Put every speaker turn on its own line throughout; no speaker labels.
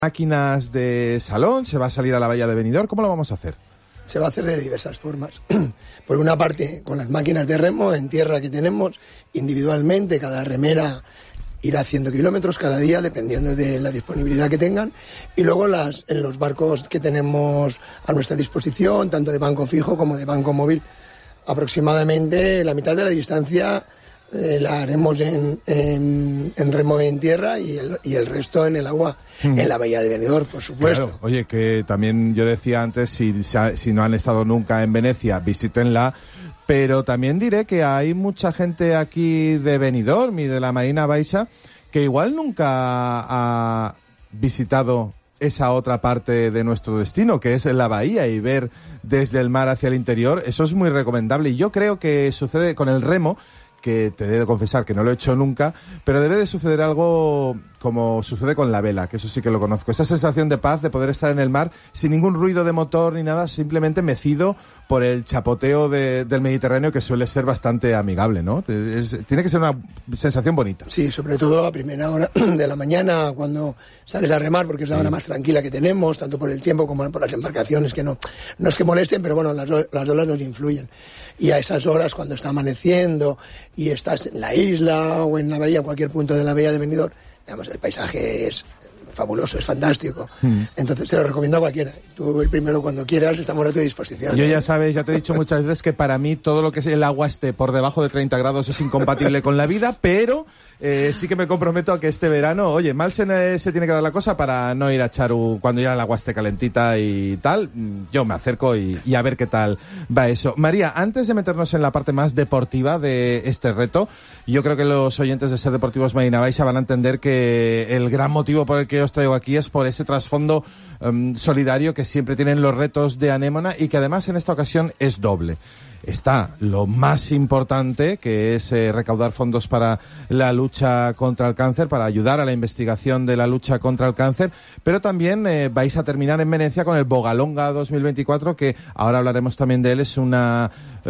máquinas de salón, se va a salir a la bahía de Benidorm. ¿Cómo lo vamos a hacer?
Se va a hacer de diversas formas. Por una parte, con las máquinas de remo en tierra que tenemos, individualmente, cada remera irá 100 kilómetros cada día, dependiendo de la disponibilidad que tengan. Y luego en los barcos que tenemos a nuestra disposición, tanto de banco fijo como de banco móvil, aproximadamente la mitad de la distancia la haremos en remo en tierra y el resto en el agua, en la bahía de Benidorm, por supuesto.
Claro. Oye, que también yo decía antes, si no han estado nunca en Venecia, visítenla, pero también diré que hay mucha gente aquí de Benidorm y de la Marina Baixa que igual nunca ha visitado esa otra parte de nuestro destino, que es la bahía, y ver desde el mar hacia el interior. Eso es muy recomendable, y yo creo que sucede con el remo, que te debo confesar que no lo he hecho nunca, pero debe de suceder algo como sucede con la vela, que eso sí que lo conozco. Esa sensación de paz, de poder estar en el mar sin ningún ruido de motor ni nada, simplemente mecido por el chapoteo del Mediterráneo, que suele ser bastante amigable, ¿no? Tiene que ser una sensación bonita.
Sí, sobre todo a primera hora de la mañana, cuando sales a remar, porque es la hora más tranquila que tenemos, tanto por el tiempo como por las embarcaciones, que no es que molesten, pero bueno, las olas nos influyen. Y a esas horas, cuando está amaneciendo y estás en la isla o en la bahía, en cualquier punto de la bahía de Benidorm, digamos, el paisaje es fabuloso, es fantástico. Entonces se lo recomiendo a cualquiera. Tú el primero, cuando quieras, estamos a tu disposición.
Yo ya sabes, ya te he dicho muchas veces que para mí todo lo que es el agua esté por debajo de 30 grados es incompatible con la vida, pero sí que me comprometo a que este verano, oye, mal se tiene que dar la cosa para no ir a Charu cuando ya el agua esté calentita y tal. Yo me acerco y a ver qué tal va eso. María, antes de meternos en la parte más deportiva de este reto, yo creo que los oyentes de Ser Deportivos Marina Baixa van a entender que el gran motivo por el que os traigo aquí es por ese trasfondo solidario que siempre tienen los retos de Anémona, y que además en esta ocasión es doble. Está lo más importante, que es recaudar fondos para la lucha contra el cáncer, para ayudar a la investigación de la lucha contra el cáncer, pero también vais a terminar en Venecia con el Bogalonga 2024, que ahora hablaremos también de él. Es una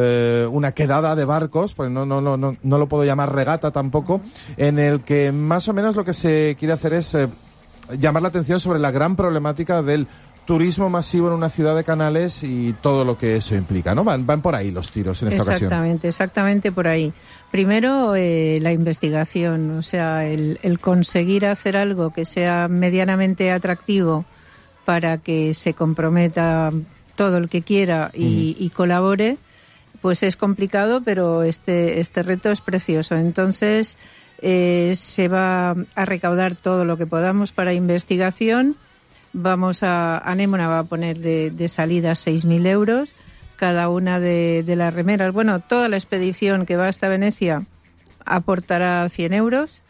quedada de barcos, pues no lo puedo llamar regata tampoco, en el que más o menos lo que se quiere hacer es llamar la atención sobre la gran problemática del turismo masivo en una ciudad de canales y todo lo que eso implica, ¿no? Van por ahí los tiros en esta ocasión. Exactamente
por ahí. Primero, la investigación, o sea, el conseguir hacer algo que sea medianamente atractivo para que se comprometa todo el que quiera y colabore, pues es complicado, pero este reto es precioso. Entonces, se va a recaudar todo lo que podamos para investigación. Anémona va a poner de salida 6.000 euros. Cada una de las remeras, toda la expedición que va hasta Venecia aportará 100 euros.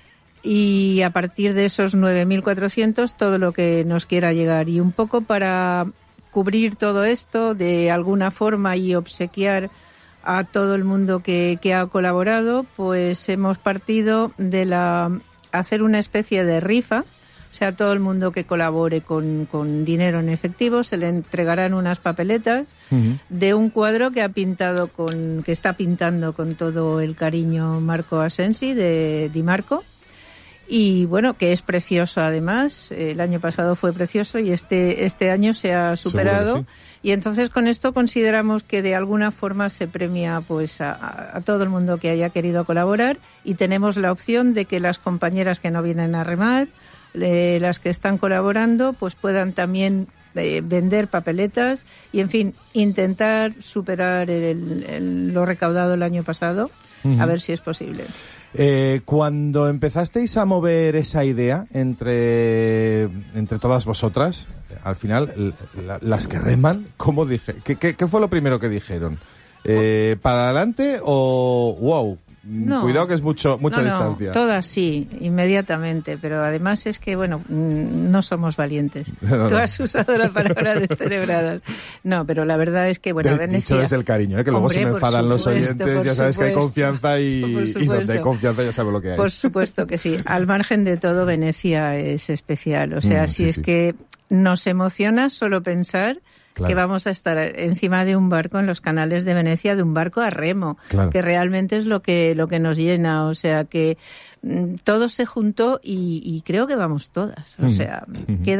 Y a partir de esos 9.400, todo lo que nos quiera llegar. Y un poco para cubrir todo esto de alguna forma y obsequiar a todo el mundo que ha colaborado, pues hemos partido de hacer una especie de rifa. O sea, todo el mundo que colabore con dinero en efectivo se le entregarán unas papeletas de un cuadro que está pintando con todo el cariño Marco Asensi de Di Marco. Y que es precioso además. El año pasado fue precioso y este año se ha superado. Seguro, sí. Y entonces con esto consideramos que de alguna forma se premia pues a todo el mundo que haya querido colaborar, y tenemos la opción de que las compañeras que no vienen a remar, las que están colaborando, pues puedan también vender papeletas y, en fin, intentar superar lo recaudado el año pasado, a ver si es posible.
Cuando empezasteis a mover esa idea entre todas vosotras, al final, las que reman, ¿cómo dije? ¿Qué fue lo primero que dijeron? ¿Para adelante o wow?
No,
cuidado que es mucha distancia.
No, todas sí, inmediatamente, pero además es que, no somos valientes. Tú has usado la palabra descerebradas. No, pero la verdad es que, Venecia...
Dicho desde el cariño, que luego se me enfadan los oyentes, ya sabes que hay confianza y donde hay confianza ya sabes lo que hay.
Por supuesto que sí. Al margen de todo, Venecia es especial. O sea, es que nos emociona solo pensar que vamos a estar encima de un barco en los canales de Venecia, de un barco a remo, que realmente es lo que nos llena. O sea que todo se juntó y creo que vamos todas. O sea, queda